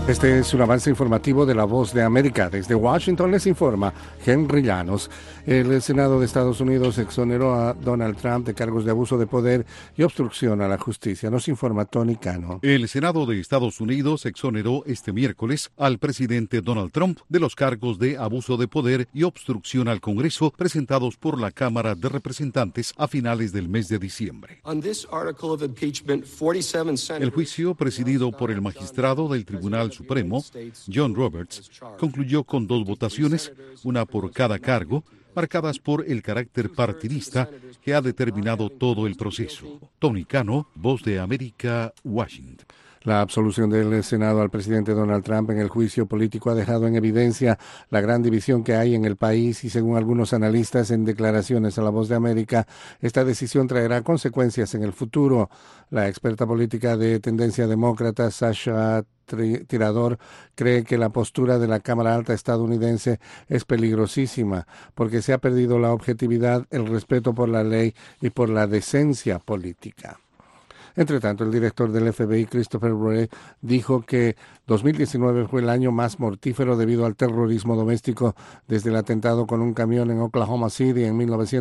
Este es un avance informativo de La Voz de América. Desde Washington les informa Henry Llanos. El Senado de Estados Unidos exoneró a Donald Trump de cargos de abuso de poder y obstrucción a la justicia. Nos informa Tony Cano. El Senado de Estados Unidos exoneró este miércoles al presidente Donald Trump de los cargos de abuso de poder y obstrucción al Congreso presentados por la Cámara de Representantes a finales del mes de diciembre. El juicio, presidido por el magistrado del Tribunal Supremo, John Roberts, concluyó con 2 votaciones, una por cada cargo, marcadas por el carácter partidista que ha determinado todo el proceso. Tony Cano, Voz de América, Washington. La absolución del Senado al presidente Donald Trump en el juicio político ha dejado en evidencia la gran división que hay en el país y, según algunos analistas en declaraciones a La Voz de América, esta decisión traerá consecuencias en el futuro. La experta política de tendencia demócrata, Sasha Tirador, cree que la postura de la Cámara Alta estadounidense es peligrosísima porque se ha perdido la objetividad, el respeto por la ley y por la decencia política. Entre tanto, el director del FBI, Christopher Wray, dijo que 2019 fue el año más mortífero debido al terrorismo doméstico desde el atentado con un camión en Oklahoma City en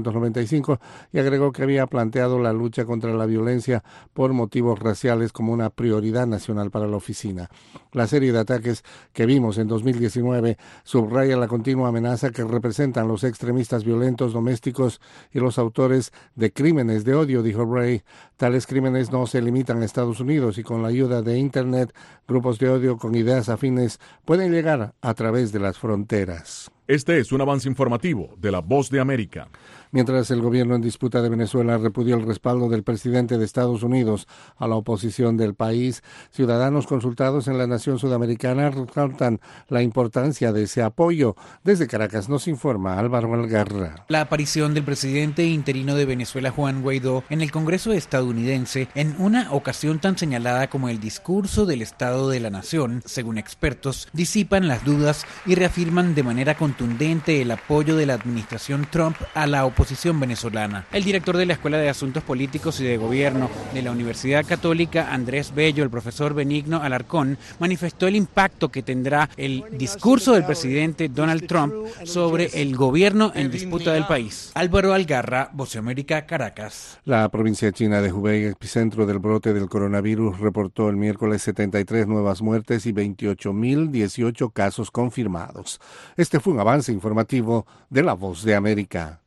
1995 y agregó que había planteado la lucha contra la violencia por motivos raciales como una prioridad nacional para la oficina. La serie de ataques que vimos en 2019 subraya la continua amenaza que representan los extremistas violentos domésticos y los autores de crímenes de odio, dijo Wray. Tales crímenes no se limitan a Estados Unidos y con la ayuda de Internet, grupos de odio con ideas afines pueden llegar a través de las fronteras. Este es un avance informativo de La Voz de América. Mientras el gobierno en disputa de Venezuela repudió el respaldo del presidente de Estados Unidos a la oposición del país, ciudadanos consultados en la nación sudamericana resaltan la importancia de ese apoyo. Desde Caracas nos informa Álvaro Algarra. La aparición del presidente interino de Venezuela, Juan Guaidó, en el Congreso estadounidense en una ocasión tan señalada como el discurso del Estado de la Nación, según expertos, disipan las dudas y reafirman de manera contundente el apoyo de la administración Trump a la oposición venezolana. El director de la Escuela de Asuntos Políticos y de Gobierno de la Universidad Católica, Andrés Bello, el profesor Benigno Alarcón, manifestó el impacto que tendrá el discurso del presidente Donald Trump sobre el gobierno en disputa del país. Álvaro Algarra, Voz de América, Caracas. La provincia china de Hubei, epicentro del brote del coronavirus, reportó el miércoles 73 nuevas muertes y 28.018 casos confirmados. Este fue un avance informativo de La Voz de América.